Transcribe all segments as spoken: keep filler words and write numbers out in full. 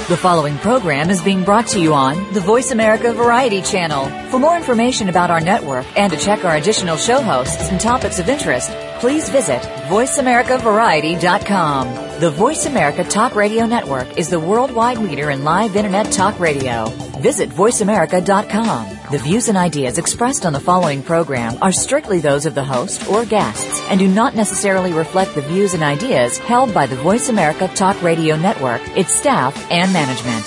The following program is being brought to you on the Voice America Variety Channel. For more information about our network and to check our additional show hosts and topics of interest, please visit voice america variety dot com. The Voice America Talk Radio Network is the worldwide leader in live Internet talk radio. Visit voice america dot com. The views and ideas expressed on the following program are strictly those of the host or guests and do not necessarily reflect the views and ideas held by the Voice America Talk Radio Network, its staff, and management.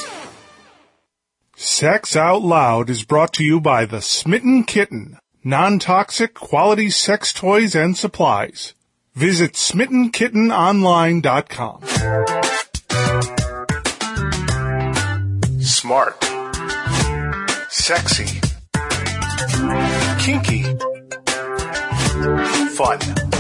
Sex Out Loud is brought to you by the Smitten Kitten, non-toxic quality sex toys and supplies. Visit smitten kitten online dot com. Smart. Sexy. Kinky. Fun.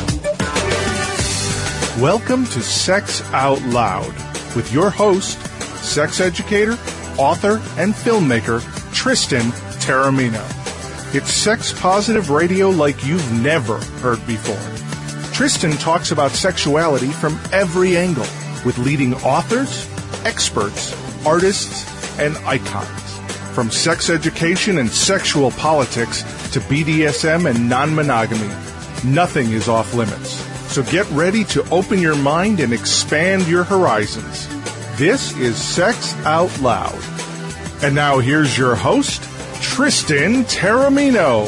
Welcome to Sex Out Loud with your host, sex educator, author, and filmmaker, Tristan Taormino. It's sex-positive radio like you've never heard before. Tristan talks about sexuality from every angle with leading authors, experts, artists, and icons. From sex education and sexual politics to B D S M and non-monogamy, nothing is off limits. So get ready to open your mind and expand your horizons. This is Sex Out Loud. And now here's your host, Tristan Taormino.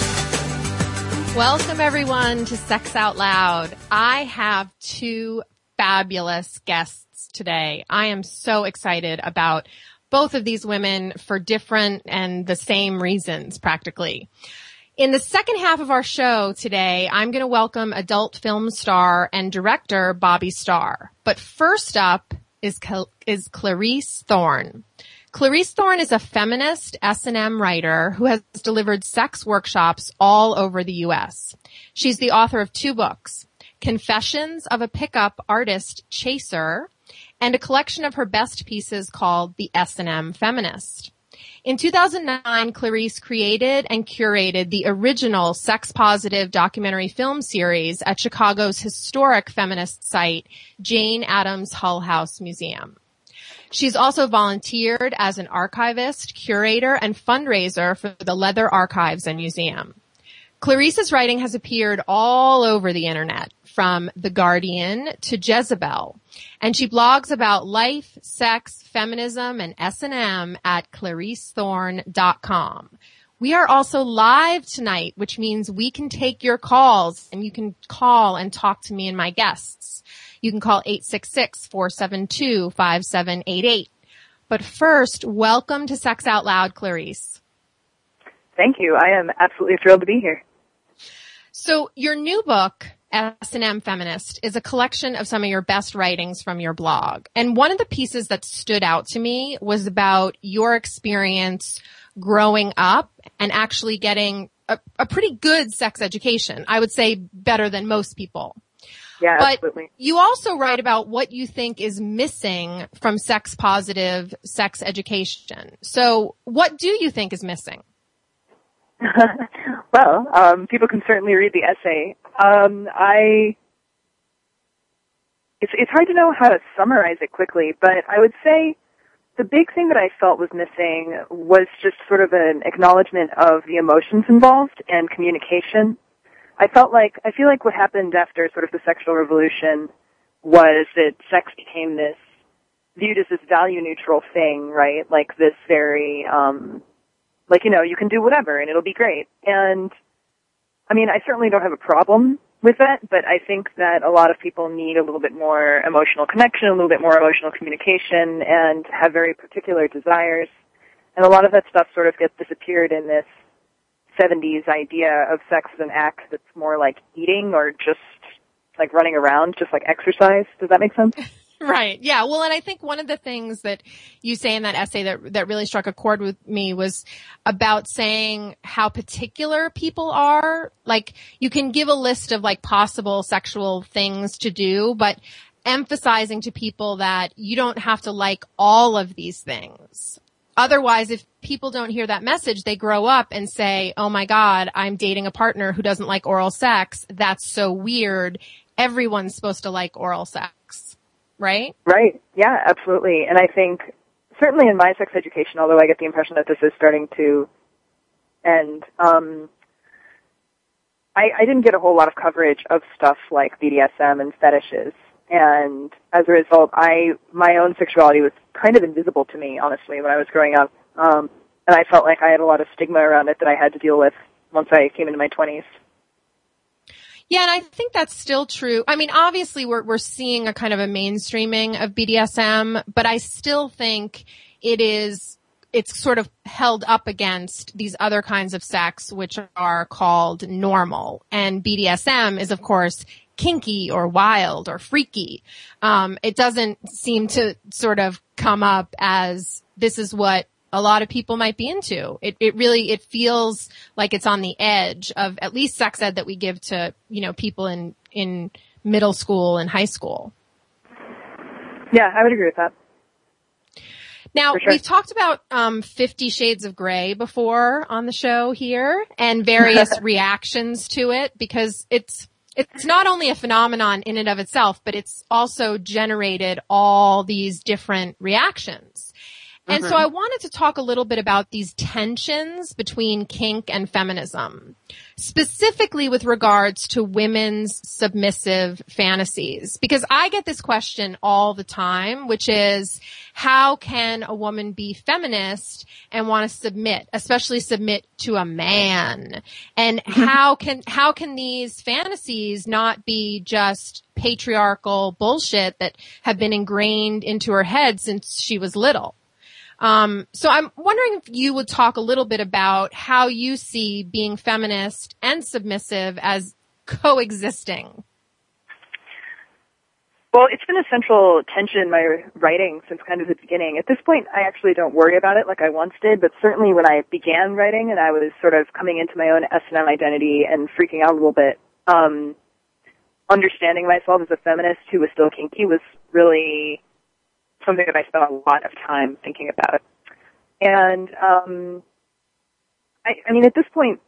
Welcome, everyone, to Sex Out Loud. I have two fabulous guests today. I am so excited about both of these women for different and the same reasons, practically. In the second half of our show today, I'm going to welcome adult film star and director Bobby Starr. But first up is, is Clarice Thorn. Clarice Thorn is a feminist S and M writer who has delivered sex workshops all over the U S. She's the author of two books, Confessions of a Pickup Artist Chaser, and a collection of her best pieces called The S and M Feminist. In two thousand nine, Clarice created and curated the original sex-positive documentary film series at Chicago's historic feminist site, Jane Addams Hull House Museum. She's also volunteered as an archivist, curator, and fundraiser for the Leather Archives and Museum. Clarice's writing has appeared all over the internet, from The Guardian to Jezebel, and she blogs about life, sex, feminism, and S and M at clarice thorn dot com. We are also live tonight, which means we can take your calls, and you can call and talk to me and my guests. You can call eight six six, four seven two, five seven eight eight. But first, welcome to Sex Out Loud, Clarice. Thank you. I am absolutely thrilled to be here. So your new book, S and M Feminist, is a collection of some of your best writings from your blog. And one of the pieces that stood out to me was about your experience growing up and actually getting a, a pretty good sex education. I would say better than most people. Yeah, but absolutely. You also write about what you think is missing from sex-positive sex education. So what do you think is missing? Well, um, people can certainly read the essay. Um, I, it's, it's hard to know how to summarize it quickly, but I would say the big thing that I felt was missing was just sort of an acknowledgement of the emotions involved and communication. I felt like, I feel like what happened after sort of the sexual revolution was that sex became this, viewed as this value-neutral thing, right? Like this very, um, like, you know, you can do whatever and it'll be great. And, I mean, I certainly don't have a problem with that, but I think that a lot of people need a little bit more emotional connection, a little bit more emotional communication, and have very particular desires. And a lot of that stuff sort of gets disappeared in this seventies idea of sex as an act that's more like eating or just like running around, just like exercise. Does that make sense? Right. Yeah. Well, and I think one of the things that you say in that essay that, that really struck a chord with me was about saying how particular people are. Like, you can give a list of like possible sexual things to do, but emphasizing to people that you don't have to like all of these things. Otherwise, if people don't hear that message, they grow up and say, oh my God, I'm dating a partner who doesn't like oral sex. That's so weird. Everyone's supposed to like oral sex. Right? Right. Yeah, absolutely. And I think certainly in my sex education, although I get the impression that this is starting to end, um, I, I didn't get a whole lot of coverage of stuff like B D S M and fetishes. And as a result, I my own sexuality was kind of invisible to me, honestly, when I was growing up. Um, and I felt like I had a lot of stigma around it that I had to deal with once I came into my twenties. Yeah, and I think that's still true. I mean, obviously we're we're seeing a kind of a mainstreaming of B D S M, but I still think it is it's sort of held up against these other kinds of sex which are called normal. And B D S M is, of course, kinky or wild or freaky. Um, it doesn't seem to sort of come up as this is what a lot of people might be into. It, it really, it feels like it's on the edge of at least sex ed that we give to, you know, people in, in middle school and high school. Yeah, I would agree with that. Now, For sure. we've talked about, um, Fifty Shades of Grey before on the show here and various reactions to it because it's, it's not only a phenomenon in and of itself, but it's also generated all these different reactions. And so I wanted to talk a little bit about these tensions between kink and feminism, specifically with regards to women's submissive fantasies, because I get this question all the time, which is how can a woman be feminist and want to submit, especially submit to a man? And how can, how can these fantasies not be just patriarchal bullshit that have been ingrained into her head since she was little? Um, so I'm wondering if you would talk a little bit about how you see being feminist and submissive as coexisting. Well, it's been a central tension in my writing since kind of the beginning. At this point, I actually don't worry about it like I once did, but certainly when I began writing and I was sort of coming into my own S and M identity and freaking out a little bit, um, understanding myself as a feminist who was still kinky was really something that I spent a lot of time thinking about. And, um, I, I mean, at this point,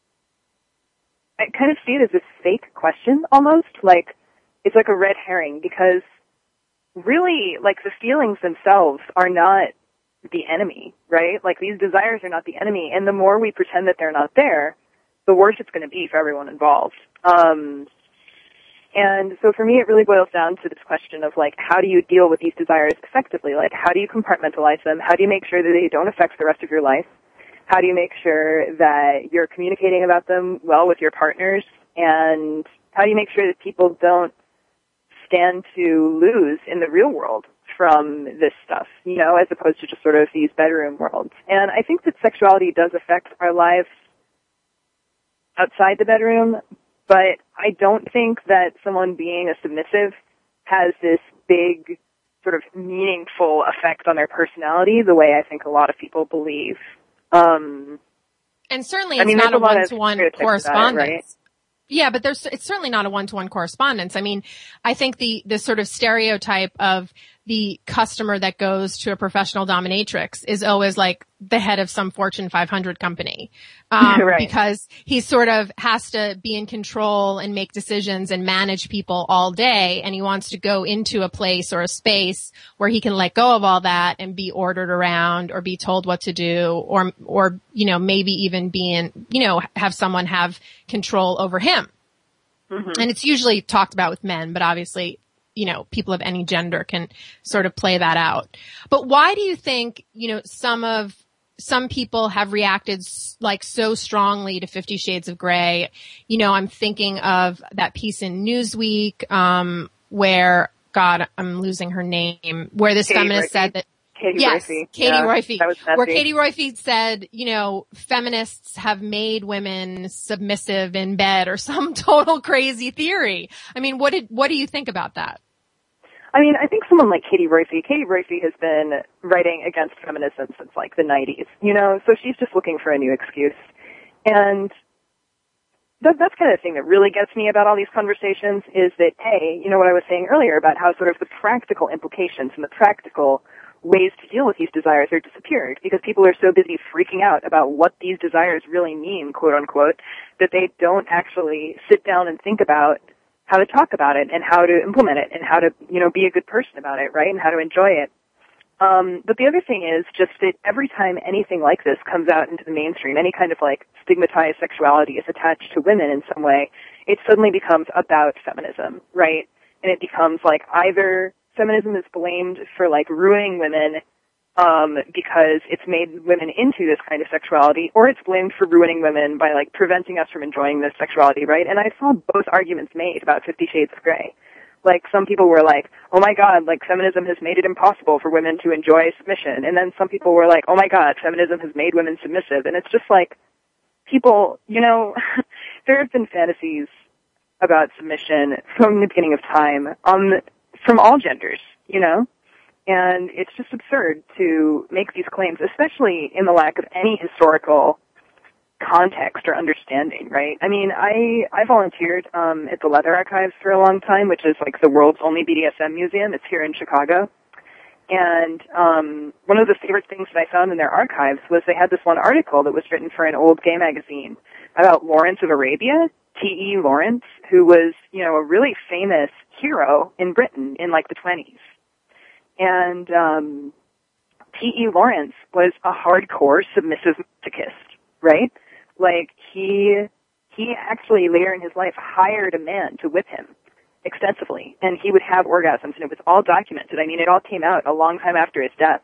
I kind of see it as this fake question almost, like, it's like a red herring because really, like, the feelings themselves are not the enemy, right? Like, these desires are not the enemy, and the more we pretend that they're not there, the worse it's going to be for everyone involved. Um, And so for me, it really boils down to this question of, like, how do you deal with these desires effectively? Like, how do you compartmentalize them? How do you make sure that they don't affect the rest of your life? How do you make sure that you're communicating about them well with your partners? And how do you make sure that people don't stand to lose in the real world from this stuff, you know, as opposed to just sort of these bedroom worlds? And I think that sexuality does affect our lives outside the bedroom, but I don't think that someone being a submissive has this big sort of meaningful effect on their personality the way I think a lot of people believe. Um, and certainly I it's mean, not a a lot of one-to-one stereotypes about it, correspondence. right? Yeah, but there's, it's certainly not a one-to-one correspondence. I mean, I think the, the sort of stereotype of the customer that goes to a professional dominatrix is always like the head of some Fortune five hundred company. Um, right. because he sort of has to be in control and make decisions and manage people all day. And he wants to go into a place or a space where he can let go of all that and be ordered around or be told what to do or, or, you know, maybe even be in, you know, have someone have control over him. Mm-hmm. And it's usually talked about with men, but obviously, you know, people of any gender can sort of play that out. But why do you think, you know, some of, some people have reacted like so strongly to Fifty Shades of Grey? You know, I'm thinking of that piece in Newsweek, um, where, God, I'm losing her name, where this Katie feminist Roifi. said that, Katie yes, Roifi. Katie yeah, Roifi, that was where Katie Roifi said, you know, feminists have made women submissive in bed or some total crazy theory. I mean, what did, what do you think about that? I mean, I think someone like Katie Roifi, Katie Roifi has been writing against feminism since like the nineties, you know, so she's just looking for a new excuse. And that, that's kind of the thing that really gets me about all these conversations is that, hey, you know what I was saying earlier about how sort of the practical implications and the practical ways to deal with these desires are disappeared because people are so busy freaking out about what these desires really mean, quote unquote, that they don't actually sit down and think about how to talk about it and how to implement it and how to, you know, be a good person about it, right, and how to enjoy it. Um, but the other thing is just that every time anything like this comes out into the mainstream, any kind of like stigmatized sexuality is attached to women in some way, it suddenly becomes about feminism, right? And it becomes like either feminism is blamed for like ruining women um, because it's made women into this kind of sexuality, or it's blamed for ruining women by like preventing us from enjoying this sexuality, right? And I saw both arguments made about Fifty Shades of Grey. Like, some people were like, oh my god, like, feminism has made it impossible for women to enjoy submission. And then some people were like, oh my god, feminism has made women submissive. And it's just like, people, you know, there have been fantasies about submission from the beginning of time, um, from all genders, you know? And it's just absurd to make these claims, especially in the lack of any historical context or understanding, right? I mean, I, I volunteered, um, at the Leather Archives for a long time, which is like the world's only B D S M museum. It's here in Chicago. And, um, one of the favorite things that I found in their archives was they had this one article that was written for an old gay magazine about Lawrence of Arabia, T E Lawrence, who was, you know, a really famous hero in Britain in like the twenties. And, um, T E Lawrence was a hardcore submissive masochist, right? Like, he, he actually later in his life hired a man to whip him extensively, and he would have orgasms, and it was all documented. I mean, it all came out a long time after his death.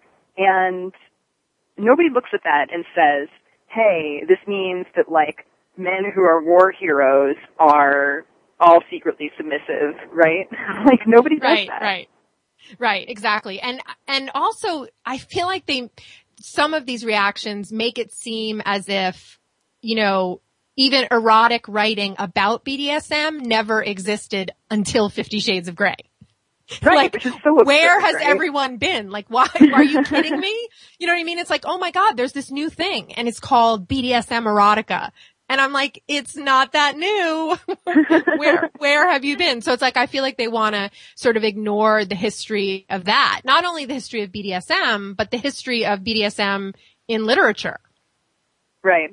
And nobody looks at that and says, hey, this means that, like, men who are war heroes are all secretly submissive, right? Like, nobody does right, that. Right, right, exactly. And, and also, I feel like they, some of these reactions make it seem as if, you know, even erotic writing about B D S M never existed until Fifty Shades of Grey. Right, like, which is so absurd, where has right? everyone been? Like, why, are you kidding me? You know what I mean? It's like, oh my God, there's this new thing, and it's called B D S M erotica. And I'm like, it's not that new. where, where have you been? So it's like, I feel like they want to sort of ignore the history of that. Not only the history of B D S M, but the history of B D S M in literature. Right.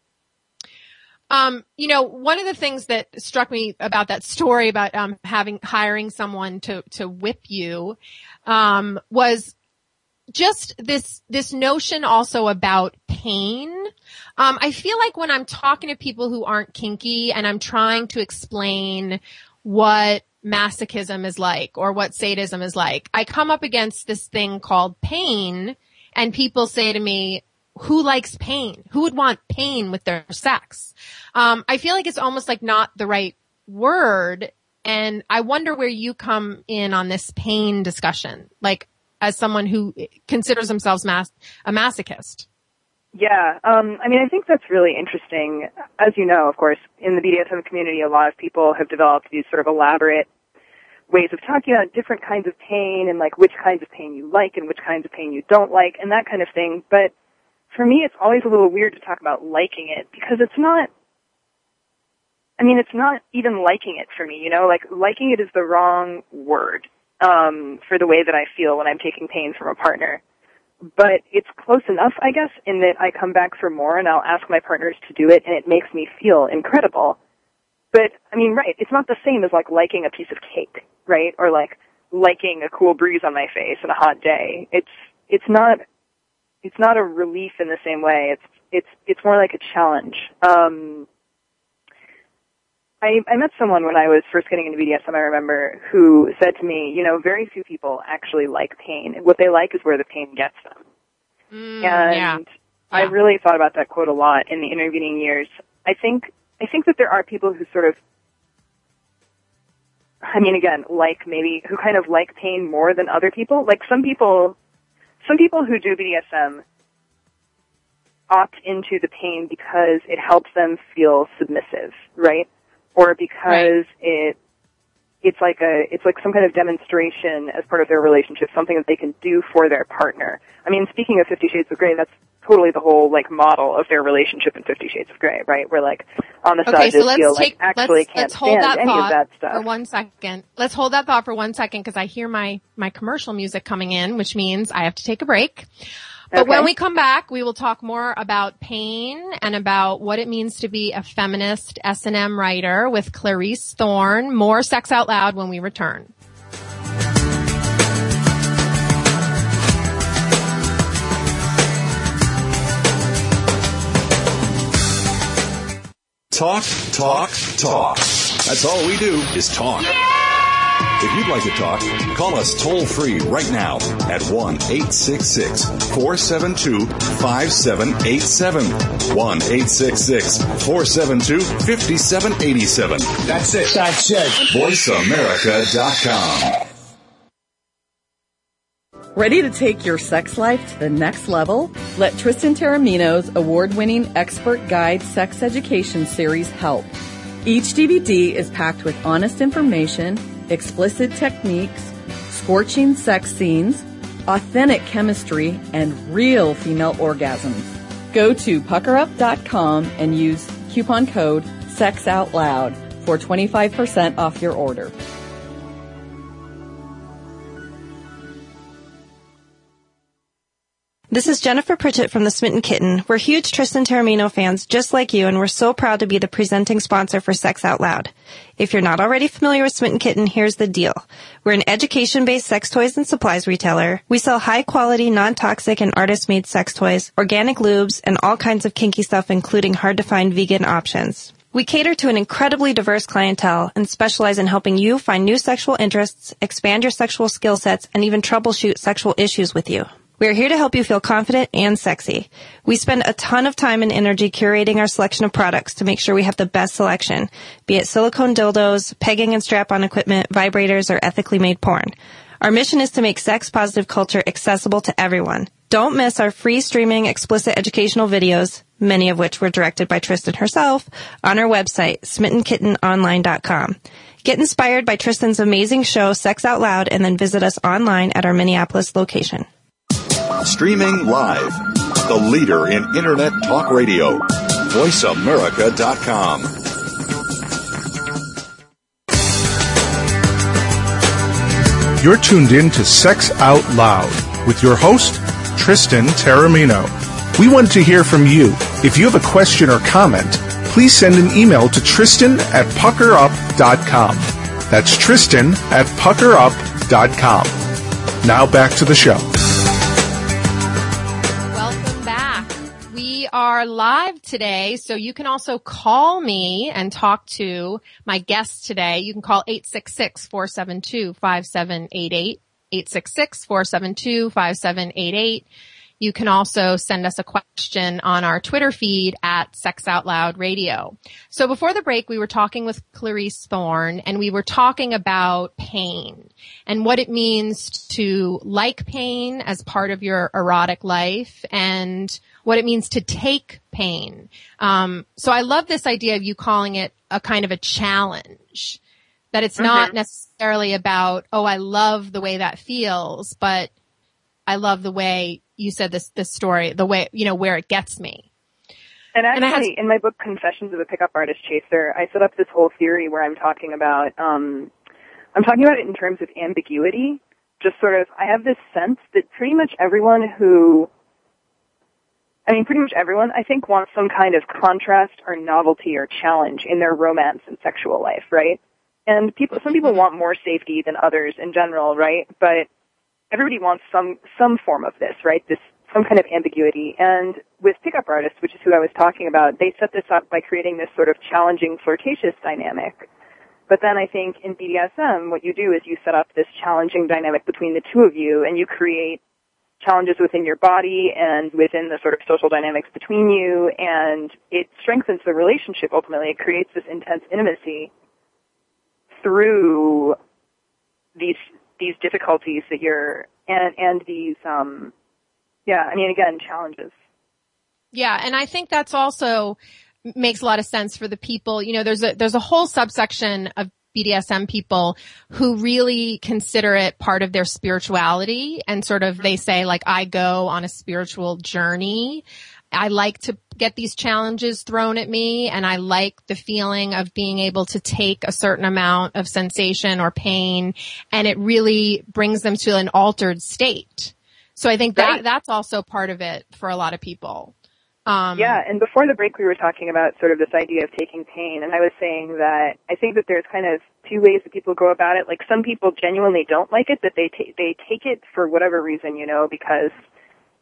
Um, you know, one of the things that struck me about that story about, um, having, hiring someone to, to whip you, um, was just this, this notion also about pain. Um, I feel like when I'm talking to people who aren't kinky and I'm trying to explain what masochism is like or what sadism is like, I come up against this thing called pain, and people say to me, who likes pain? Who would want pain with their sex? Um, I feel like it's almost like not the right word. And I wonder where you come in on this pain discussion, like as someone who considers themselves mas- a masochist. Yeah, um, I mean, I think that's really interesting. As you know, of course, in the B D S M community, a lot of people have developed these sort of elaborate ways of talking about different kinds of pain and like which kinds of pain you like and which kinds of pain you don't like and that kind of thing. But for me, it's always a little weird to talk about liking it because it's not, I mean, it's not even liking it for me, you know, like liking it is the wrong word, um, for the way that I feel when I'm taking pain from a partner. But it's close enough, I guess, in that I come back for more and I'll ask my partners to do it and it makes me feel incredible. But, I mean, right, it's not the same as like liking a piece of cake, right? Or like liking a cool breeze on my face on a hot day. It's, it's not, It's not a relief in the same way. It's it's it's more like a challenge. Um, I I met someone when I was first getting into B D S M, I remember, who said to me, you know, very few people actually like pain. What they like is where the pain gets them. Mm, and yeah. I Yeah. really thought about that quote a lot in the intervening years. I think I think that there are people who sort of, I mean, again, like maybe who kind of like pain more than other people. Like some people. Some people who do B D S M opt into the pain because it helps them feel submissive, right? Or because right. it it's like a it's like some kind of demonstration as part of their relationship, something that they can do for their partner. I mean, speaking of Fifty Shades of Grey, that's totally the whole like model of their relationship in Fifty Shades of Grey, right? Where like on the okay, side so they feel take, like actually let's, can't let's hold stand that any thought of that stuff. for one second. Let's hold that thought for one second because I hear my my commercial music coming in, which means I have to take a break. But Okay. when we come back, we will talk more about pain and about what it means to be a feminist S and M writer with Clarice Thorne. More Sex Out Loud when we return. Talk, talk, talk. That's all we do is talk. If you'd like to talk, call us toll-free right now at one eight six six, four seven two, five seven eight seven. one eight six six, four seven two, five seven eight seven. That's it. That's it. voice america dot com. Ready to take your sex life to the next level? Let Tristan Taormino's award-winning expert guide sex education series help. Each D V D is packed with honest information, explicit techniques, scorching sex scenes, authentic chemistry, and real female orgasms. Go to pucker up dot com and use coupon code SEXOUTLOUD for twenty-five percent off your order. This is Jennifer Pritchett from The Smitten Kitten. We're huge Tristan Taormino fans just like you, and we're so proud to be the presenting sponsor for Sex Out Loud. If you're not already familiar with Smitten Kitten, here's the deal. We're an education-based sex toys and supplies retailer. We sell high-quality, non-toxic, and artist-made sex toys, organic lubes, and all kinds of kinky stuff, including hard-to-find vegan options. We cater to an incredibly diverse clientele and specialize in helping you find new sexual interests, expand your sexual skill sets, and even troubleshoot sexual issues with you. We're here to help you feel confident and sexy. We spend a ton of time and energy curating our selection of products to make sure we have the best selection, be it silicone dildos, pegging and strap-on equipment, vibrators, or ethically made porn. Our mission is to make sex-positive culture accessible to everyone. Don't miss our free streaming explicit educational videos, many of which were directed by Tristan herself, on our website, smitten kitten online dot com. Get inspired by Tristan's amazing show, Sex Out Loud, and then visit us online at our Minneapolis location. Streaming live. The leader in Internet talk radio. voice america dot com. You're tuned in to Sex Out Loud with your host, Tristan Taormino. We want to hear from you. If you have a question or comment, please send an email to Tristan at pucker up dot com. That's Tristan at pucker up dot com. Now back to the show. We are live today, so you can also call me and talk to my guest today. You can call eight six six, four seven two, five seven eight eight, eight six six, four seven two, five seven eight eight. You can also send us a question on our Twitter feed at Sex Out Loud Radio. So before the break, we were talking with Clarice Thorne, and we were talking about pain and what it means to like pain as part of your erotic life and what it means to take pain. Um, so I love this idea of you calling it a kind of a challenge, that it's mm-hmm. not necessarily about, oh, I love the way that feels, but I love the way you said this, this story, the way, you know, where it gets me. And actually, and has, in my book, Confessions of a Pickup Artist Chaser, I set up this whole theory where I'm talking about, um, I'm talking about it in terms of ambiguity. Just sort of, I have this sense that pretty much everyone who, I mean, pretty much everyone, I think, wants some kind of contrast or novelty or challenge in their romance and sexual life, right? And people, some people want more safety than others in general, right? But everybody wants some, some form of this, right? This, some kind of ambiguity. And with pickup artists, which is who I was talking about, they set this up by creating this sort of challenging, flirtatious dynamic. But then I think in B D S M, what you do is you set up this challenging dynamic between the two of you, and you create challenges within your body and within the sort of social dynamics between you, and it strengthens the relationship ultimately. It creates this intense intimacy through these these difficulties that you're, and, and these, um, yeah, I mean, again, challenges. Yeah, and I think that's also makes a lot of sense for the people. You know, there's a, there's a whole subsection of B D S M people who really consider it part of their spirituality, and sort of they say, like, I go on a spiritual journey. I like to get these challenges thrown at me, and I like the feeling of being able to take a certain amount of sensation or pain, and it really brings them to an altered state. So I think that right. that's also part of it for a lot of people. Um, yeah, and before the break we were talking about sort of this idea of taking pain, and I was saying that I think that there's kind of two ways that people go about it. Like, some people genuinely don't like it, but they, ta- they take it for whatever reason, you know, because,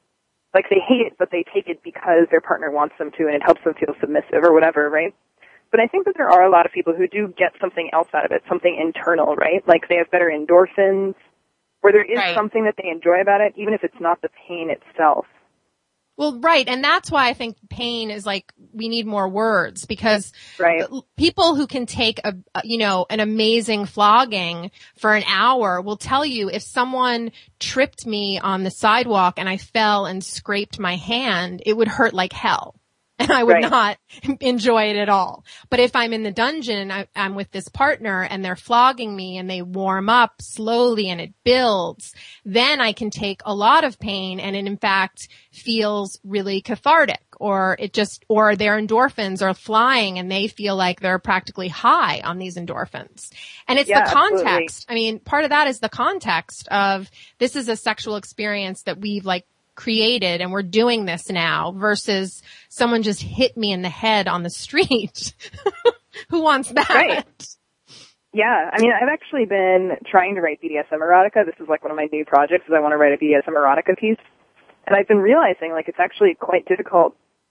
like, they hate it, but they take it because their partner wants them to, and it helps them feel submissive or whatever, right? but I think that there are a lot of people who do get something else out of it, something internal, right? Like they have better endorphins, or there is right. something that they enjoy about it, even if it's not the pain itself. Well, right. And that's why I think pain is like, we need more words, because right. people who can take a, you know, an amazing flogging for an hour will tell you, if someone tripped me on the sidewalk and I fell and scraped my hand, it would hurt like hell. And I would right. not enjoy it at all. But if I'm in the dungeon, I, I'm with this partner and they're flogging me and they warm up slowly and it builds, then I can take a lot of pain and it in fact feels really cathartic, or it just, or their endorphins are flying and they feel like they're practically high on these endorphins. And it's yeah, the context. Absolutely. I mean, part of that is the context of this is a sexual experience that we've like created and we're doing this now, versus someone just hit me in the head on the street. Who wants that? Right. Yeah. I mean, I've actually been trying to write B D S M erotica. This is like one of my new projects, is I want to write a B D S M erotica piece. And I've been realizing like it's actually quite difficult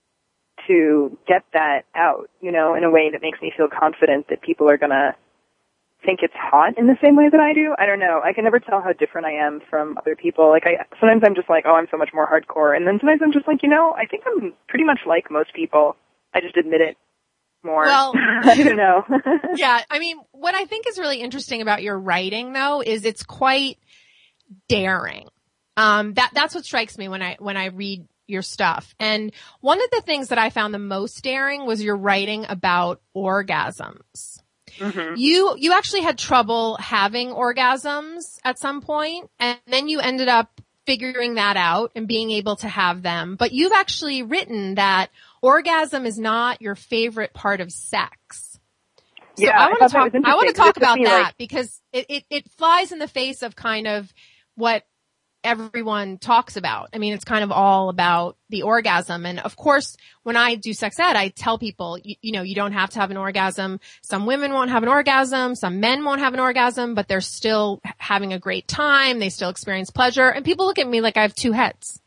to get that out, you know, in a way that makes me feel confident that people are going to think it's hot in the same way that I do. I don't know. I can never tell how different I am from other people. Like I, sometimes I'm just like, oh, I'm so much more hardcore. And then sometimes I'm just like, you know, I think I'm pretty much like most people. I just admit it more. Well, I don't know. Yeah. I mean, what I think is really interesting about your writing though, is it's quite daring. Um, that, that's what strikes me when I, when I read your stuff. And one of the things that I found the most daring was your writing about orgasms. Mm-hmm. You, you actually had trouble having orgasms at some point, and then you ended up figuring that out and being able to have them. But you've actually written that orgasm is not your favorite part of sex. So yeah, I want to talk, that I want to talk about that like... because it, it, it flies in the face of kind of what everyone talks about. I mean, it's kind of all about the orgasm. And of course, when I do sex ed, I tell people, you, you know, you don't have to have an orgasm. Some women won't have an orgasm. Some men won't have an orgasm, but they're still having a great time. They still experience pleasure. And people look at me like I have two heads.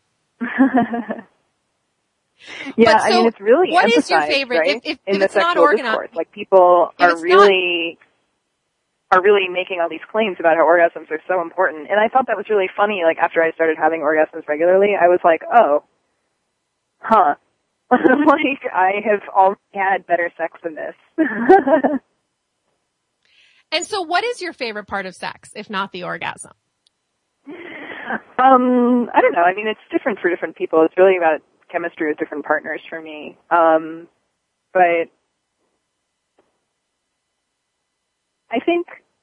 Yeah, but so I mean, it's really what is your emphasized, favorite? right? If, if, in if the it's not sexual organized, discourse, like people if are it's really are really making all these claims about how orgasms are so important. And I thought that was really funny. Like after I started having orgasms regularly, I was like, oh, huh. Like I have all had better sex than this. And so what is your favorite part of sex, if not the orgasm? Um, I don't know. I mean, it's different for different people. It's really about chemistry with different partners for me. Um, but I think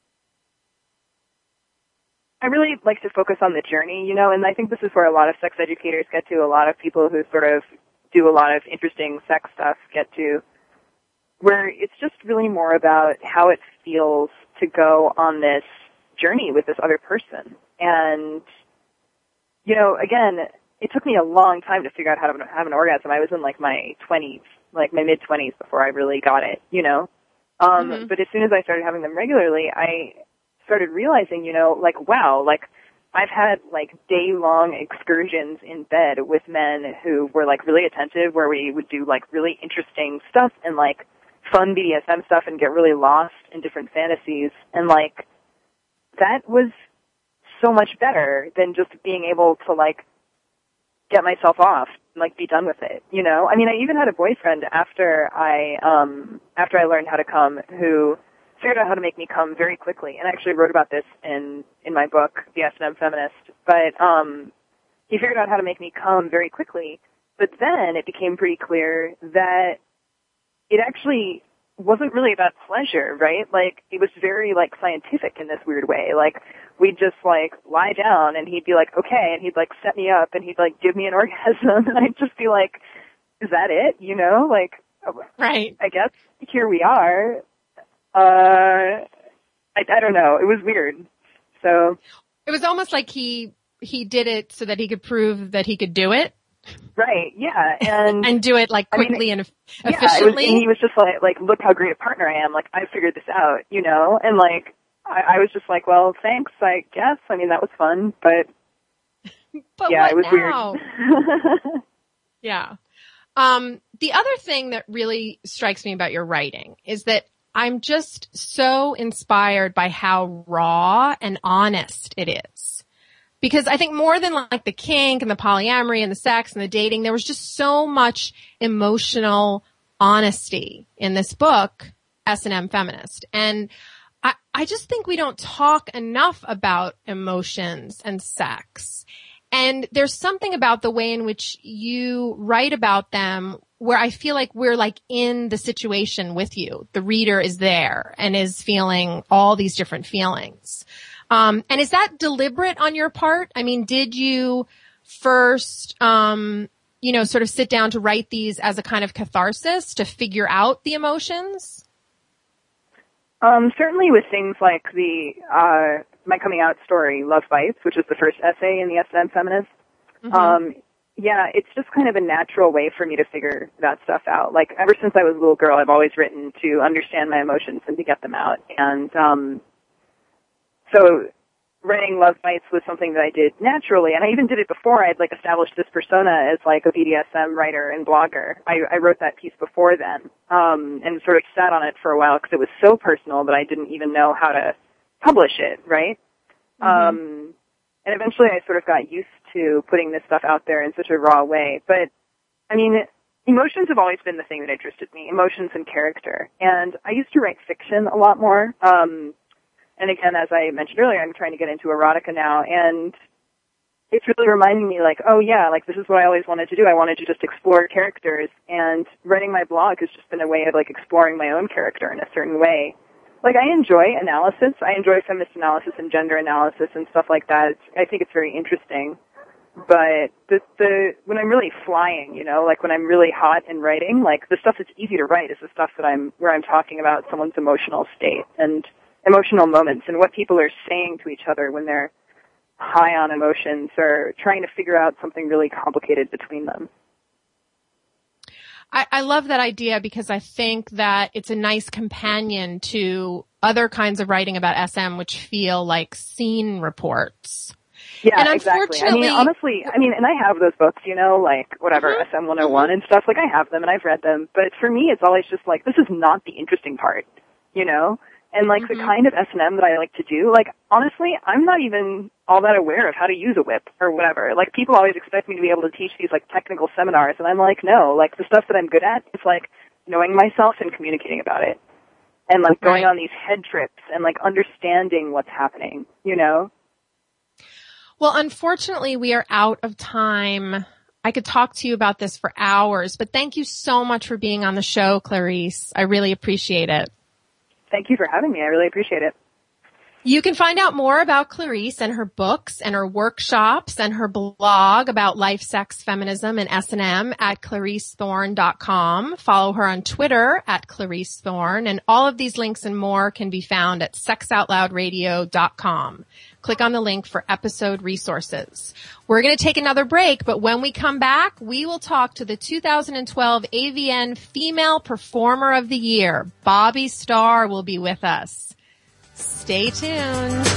I really like to focus on the journey, you know, and I think this is where a lot of sex educators get to, a lot of people who sort of do a lot of interesting sex stuff get to, where it's just really more about how it feels to go on this journey with this other person. And, you know, again, it took me a long time to figure out how to have an orgasm. I was in like my twenties, like my mid-twenties before I really got it, you know. Um, mm-hmm. But as soon as I started having them regularly, I started realizing, you know, like, wow, like I've had like day-long excursions in bed with men who were like really attentive, where we would do like really interesting stuff and like fun B D S M stuff and get really lost in different fantasies. And like that was so much better than just being able to like get myself off, like be done with it, you know? I mean, I even had a boyfriend after I, um, after I learned how to come, who figured out how to make me come very quickly. And I actually wrote about this in, in my book, The S and M Feminist. But, um, he figured out how to make me come very quickly. But then it became pretty clear that it actually wasn't really about pleasure, right? Like, it was very, like, scientific in this weird way. Like, we'd just, like, lie down, and he'd be like, okay, and he'd, like, set me up, and he'd, like, give me an orgasm, and I'd just be like, is that it? You know? Like, right. I guess here we are. Uh, I, I don't know. It was weird. So. It was almost like he, he did it so that he could prove that he could do it. Right, yeah, and and do it like quickly I mean, and yeah, efficiently. It was, and he was just like, like, look how great a partner I am. Like, I figured this out, you know. And like, I, I was just like, well, thanks, I guess. I mean, that was fun, but, but yeah, what it was now? weird. Yeah. Um, the other thing that really strikes me about your writing is that I'm just so inspired by how raw and honest it is. Because I think more than like the kink and the polyamory and the sex and the dating, there was just so much emotional honesty in this book, S and M Feminist. And I, I just think we don't talk enough about emotions and sex. And there's something about the way in which you write about them where I feel like we're like in the situation with you. The reader is there and is feeling all these different feelings. Um, and is that deliberate on your part? I mean, did you first, um, you know, sort of sit down to write these as a kind of catharsis to figure out the emotions? Um, certainly with things like the, uh, my coming out story, Love Bites, which is the first essay in the S and M Feminist. Mm-hmm. Um, yeah, it's just kind of a natural way for me to figure that stuff out. Like, ever since I was a little girl, I've always written to understand my emotions and to get them out. And, um, so writing Love Bites was something that I did naturally, and I even did it before I had, like, established this persona as, like, a B D S M writer and blogger. I, I wrote that piece before then, um, and sort of sat on it for a while because it was so personal that I didn't even know how to publish it, right? Mm-hmm. Um, and eventually I sort of got used to putting this stuff out there in such a raw way. But, I mean, emotions have always been the thing that interested me, emotions and character. And I used to write fiction a lot more. Um, and again, as I mentioned earlier, I'm trying to get into erotica now. And it's really reminding me, like, oh, yeah, like, this is what I always wanted to do. I wanted to just explore characters. And writing my blog has just been a way of, like, exploring my own character in a certain way. Like, I enjoy analysis. I enjoy feminist analysis and gender analysis and stuff like that. It's, I think it's very interesting. But the, the, when I'm really flying, you know, like when I'm really hot in writing, like the stuff that's easy to write is the stuff that I'm, where I'm talking about someone's emotional state and emotional moments and what people are saying to each other when they're high on emotions or trying to figure out something really complicated between them. I, I love that idea because I think that it's a nice companion to other kinds of writing about S M which feel like scene reports. Yeah, and exactly. I mean, honestly, I mean, and I have those books, you know, like whatever, mm-hmm. S M one oh one and stuff. Like, I have them and I've read them. But for me, it's always just like, this is not the interesting part, you know? And like mm-hmm. the kind of S and M that I like to do, like, honestly, I'm not even all that aware of how to use a whip or whatever. Like, people always expect me to be able to teach these, like, technical seminars. And I'm like, no, like, the stuff that I'm good at is, like, knowing myself and communicating about it. And, like, going right. on these head trips and, like, understanding what's happening, you know? Well, unfortunately, we are out of time. I could talk to you about this for hours, but thank you so much for being on the show, Clarice. I really appreciate it. Thank you for having me. I really appreciate it. You can find out more about Clarice and her books and her workshops and her blog about life, sex, feminism, and S and M at clarice thorn dot com. Follow her on Twitter at Clarice Thorn, and all of these links and more can be found at sex out loud radio dot com. Click on the link for episode resources. We're going to take another break, but when we come back, we will talk to the two thousand twelve A V N Female Performer of the Year. Bobbi Starr will be with us. Stay tuned.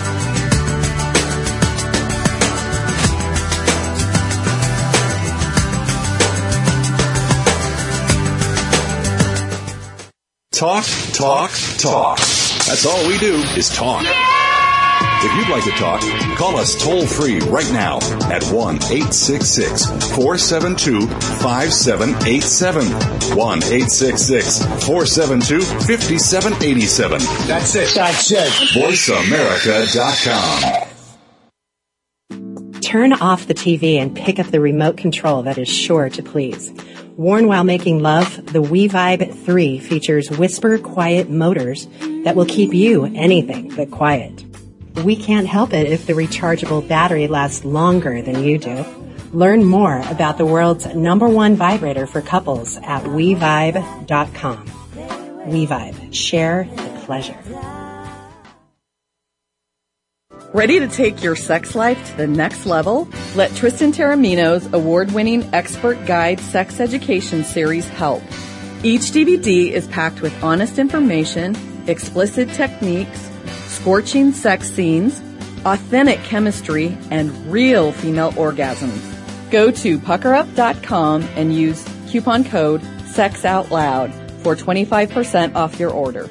Talk, talk, talk. That's all we do is talk. If you'd like to talk, call us toll-free right now at one eight six six, four seven two, five seven eight seven. one eight six six, four seven two, five seven eight seven. That's it. That's it. voice america dot com. Turn off the T V and pick up the remote control that is sure to please. Worn while making love, the WeVibe three features whisper quiet motors that will keep you anything but quiet. We can't help it if the rechargeable battery lasts longer than you do. Learn more about the world's number one vibrator for couples at we vibe dot com. WeVibe. Share the pleasure. Ready to take your sex life to the next level? Let Tristan Taormino's award-winning expert guide sex education series help. Each D V D is packed with honest information, explicit techniques, scorching sex scenes, authentic chemistry, and real female orgasms. Go to pucker up dot com and use coupon code SEXOUTLOUD for twenty-five percent off your order.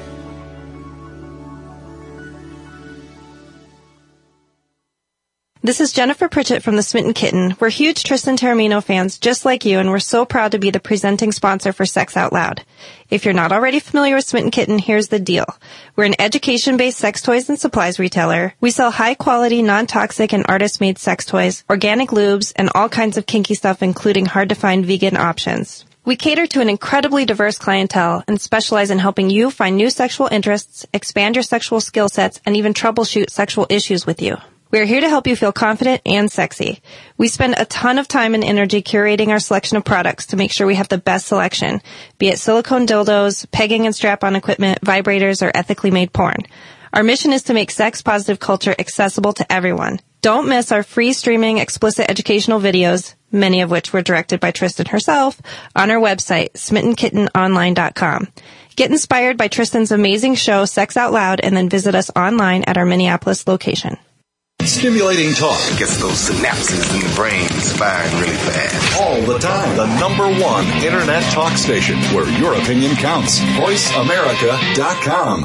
This is Jennifer Pritchett from The Smitten Kitten. We're huge Tristan Taormino fans just like you, and we're so proud to be the presenting sponsor for Sex Out Loud. If you're not already familiar with Smitten Kitten, here's the deal. We're an education-based sex toys and supplies retailer. We sell high-quality, non-toxic, and artist-made sex toys, organic lubes, and all kinds of kinky stuff, including hard-to-find vegan options. We cater to an incredibly diverse clientele and specialize in helping you find new sexual interests, expand your sexual skill sets, and even troubleshoot sexual issues with you. We're here to help you feel confident and sexy. We spend a ton of time and energy curating our selection of products to make sure we have the best selection, be it silicone dildos, pegging and strap-on equipment, vibrators, or ethically made porn. Our mission is to make sex-positive culture accessible to everyone. Don't miss our free streaming explicit educational videos, many of which were directed by Tristan herself, on our website, smitten kitten online dot com. Get inspired by Tristan's amazing show, Sex Out Loud, and then visit us online at our Minneapolis location. Stimulating talk. Gets those synapses in the brain firing really fast. All the time. The number one internet talk station where your opinion counts. voice america dot com.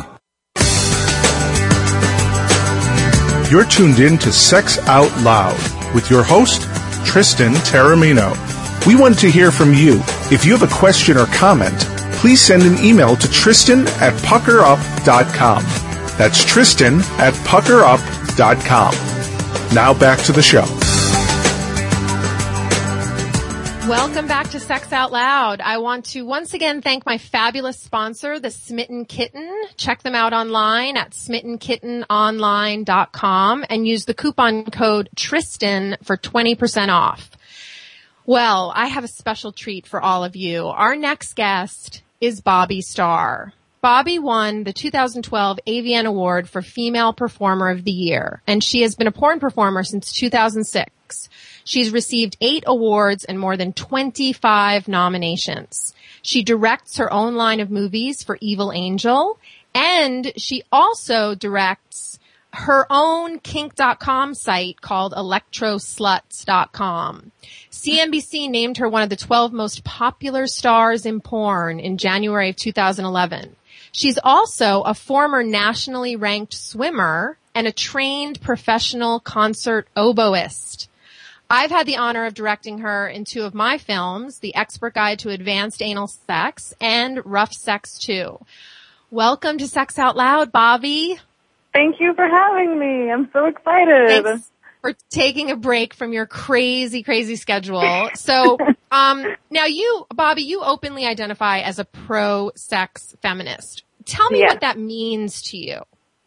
You're tuned in to Sex Out Loud with your host, Tristan Taormino. We want to hear from you. If you have a question or comment, please send an email to Tristan at pucker up dot com. That's Tristan at pucker up dot com. Now back to the show. Welcome back to Sex Out Loud. I want to once again thank my fabulous sponsor, The Smitten Kitten. Check them out online at smitten kitten online dot com and use the coupon code Tristan for twenty percent off. Well, I have a special treat for all of you. Our next guest is Bobbi Starr. Bobbi won the two thousand twelve A V N Award for Female Performer of the Year, and she has been a porn performer since two thousand six. She's received eight awards and more than twenty-five nominations. She directs her own line of movies for Evil Angel, and she also directs her own kink dot com site called electro sluts dot com. C N B C named her one of the twelve most popular stars in porn in January of two thousand eleven. She's also a former nationally ranked swimmer and a trained professional concert oboist. I've had the honor of directing her in two of my films, The Expert Guide to Advanced Anal Sex and Rough Sex two. Welcome to Sex Out Loud, Bobbi. Thank you for having me. I'm so excited. Thanks for taking a break from your crazy, crazy schedule. So, um, now you, Bobbi, you openly identify as a pro-sex feminist. Tell me yes. what that means to you.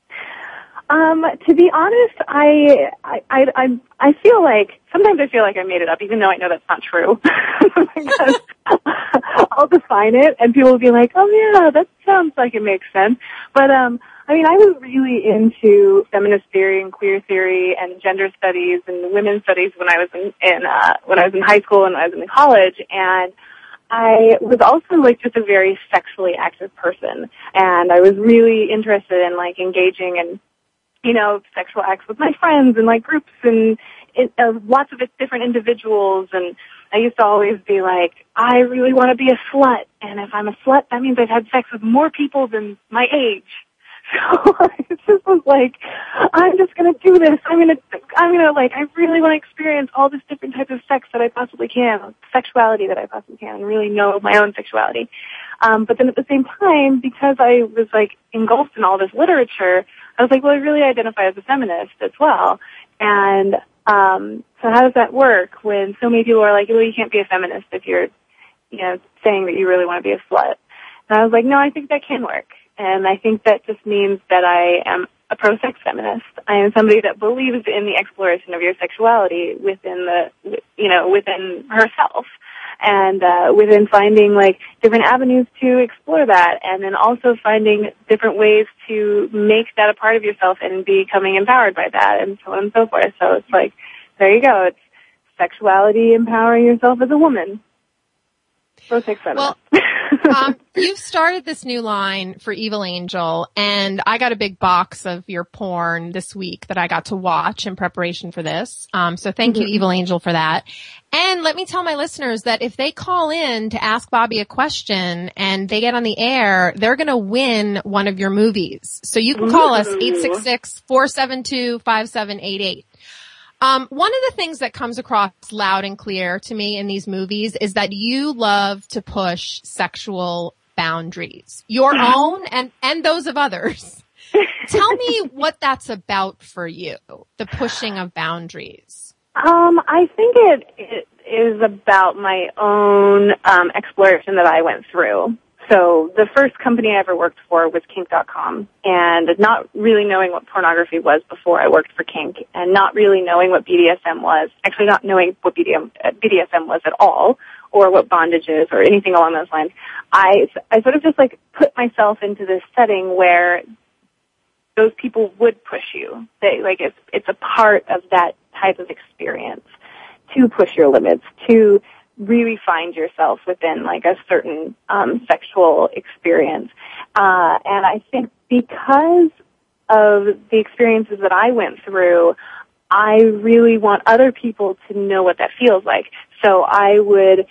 Um, to be honest, I, I, I, I feel like, sometimes I feel like I made it up, even though I know that's not true. Because I'll define it and people will be like, oh yeah, that sounds like it makes sense. But, um, I mean, I was really into feminist theory and queer theory and gender studies and women's studies when I was in, in uh, when I was in high school and when I was in college, and I was also like just a very sexually active person, and I was really interested in like engaging in, you know, sexual acts with my friends and like groups and it, uh, lots of different individuals, and I used to always be like, I really want to be a slut, and if I'm a slut, that means I've had sex with more people than my age. So it just was like, I'm just gonna do this. I'm gonna, I'm gonna like, I really want to experience all this different types of sex that I possibly can, sexuality that I possibly can, and really know my own sexuality. Um, but then at the same time, because I was like engulfed in all this literature, I was like, well, I really identify as a feminist as well. And um, so how does that work when so many people are like, well, you can't be a feminist if you're, you know, saying that you really want to be a slut? And I was like, no, I think that can work. And I think that just means that I am a pro-sex feminist. I am somebody that believes in the exploration of your sexuality within the, you know, within herself. And, uh, within finding, like, different avenues to explore that. And then also finding different ways to make that a part of yourself and becoming empowered by that and so on and so forth. So it's like, there you go. It's sexuality empowering yourself as a woman. Pro-sex feminist. Well, um, you've started this new line for Evil Angel, and I got a big box of your porn this week that I got to watch in preparation for this. Um, so thank mm-hmm. you, Evil Angel, for that. And let me tell my listeners that if they call in to ask Bobby a question and they get on the air, they're going to win one of your movies. So you can call Ooh. us eight six six, four seven two, five seven eight eight. Um, one of the things that comes across loud and clear to me in these movies is that you love to push sexual boundaries, your own and, and those of others. Tell me what that's about for you, the pushing of boundaries. Um, I think it, it is about my own um, exploration that I went through. So the first company I ever worked for was Kink dot com, and not really knowing what pornography was before I worked for Kink, and not really knowing what B D S M was, actually not knowing what B D S M was at all, or what bondage is, or anything along those lines. I, I sort of just like put myself into this setting where those people would push you. They, like, it's, it's a part of that type of experience to push your limits, to really find yourself within, like, a certain um, sexual experience. Uh, and I think because of the experiences that I went through, I really want other people to know what that feels like. So I would,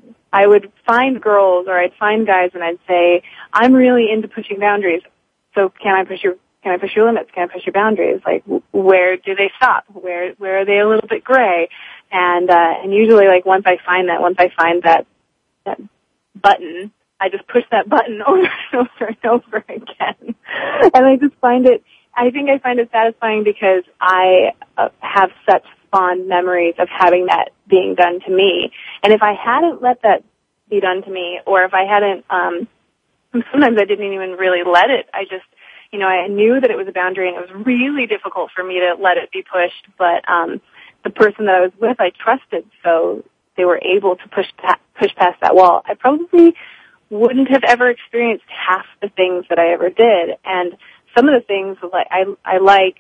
I would find girls or I'd find guys and I'd say, I'm really into pushing boundaries. So can I push your Can I push your limits? Can I push your boundaries? Like, where do they stop? Where, where are they a little bit gray? And, uh, and usually, like, once I find that, once I find that, that button, I just push that button over and over and over again. And I just find it, I think I find it satisfying because I uh, have such fond memories of having that being done to me. And if I hadn't let that be done to me, or if I hadn't, um, sometimes I didn't even really let it, I just, you know, I knew that it was a boundary, and it was really difficult for me to let it be pushed. But um, the person that I was with, I trusted, so they were able to push pa- push past that wall. I probably wouldn't have ever experienced half the things that I ever did, and some of the things like I I like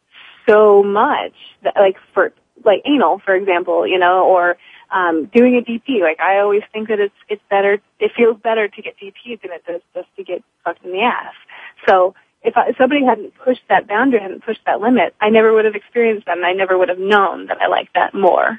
so much, that, like for like anal, for example, you know, or um, doing a D P. Like, I always think that it's it's better, it feels better to get D P'd than it does just to get fucked in the ass. So if, I, if somebody hadn't pushed that boundary, hadn't pushed that limit, I never would have experienced that, and I never would have known that I liked that more.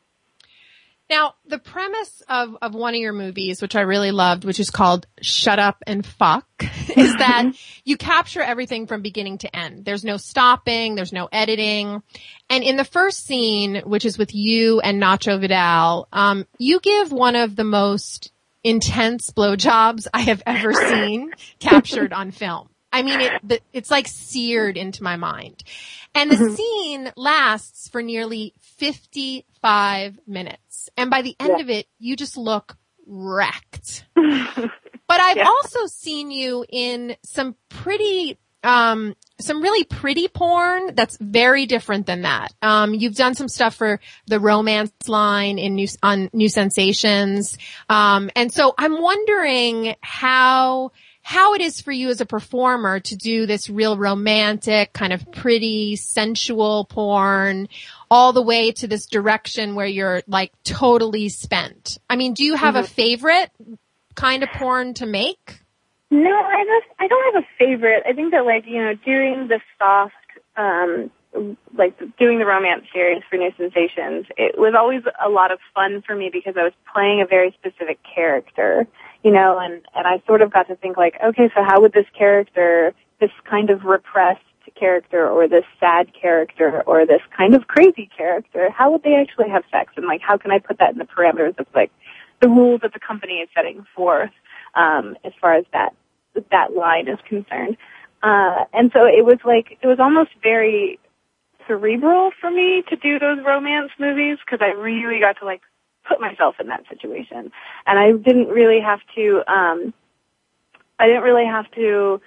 Now, the premise of, of one of your movies, which I really loved, which is called Shut Up and Fuck, is that you capture everything from beginning to end. There's no stopping, there's no editing. And in the first scene, which is with you and Nacho Vidal, um, you give one of the most intense blowjobs I have ever seen captured on film. I mean, it, it's like seared into my mind. And the mm-hmm. scene lasts for nearly fifty-five minutes. And by the end yeah. of it, you just look wrecked. But I've yeah. also seen you in some pretty, um, some really pretty porn that's very different than that. Um, you've done some stuff for the romance line in New, on New Sensations. Um, and so I'm wondering how, how it is for you as a performer to do this real romantic, kind of pretty, sensual porn, all the way to this direction where you're like totally spent. I mean, do you have mm-hmm. a favorite kind of porn to make? No, I just, I don't have a favorite. I think that, like, you know, doing the soft, um, like doing the romance series for New Sensations, it was always a lot of fun for me because I was playing a very specific character, you know, and, and I sort of got to think, like, okay, so how would this character, this kind of repressed character, or this sad character, or this kind of crazy character, how would they actually have sex? And, like, how can I put that in the parameters of, like, the rules that the company is setting forth, um, as far as that, that line is concerned. Uh, and so it was like, it was almost very cerebral for me to do those romance movies, because I really got to, like, put myself in that situation. And I didn't really have to, um, I didn't really have to,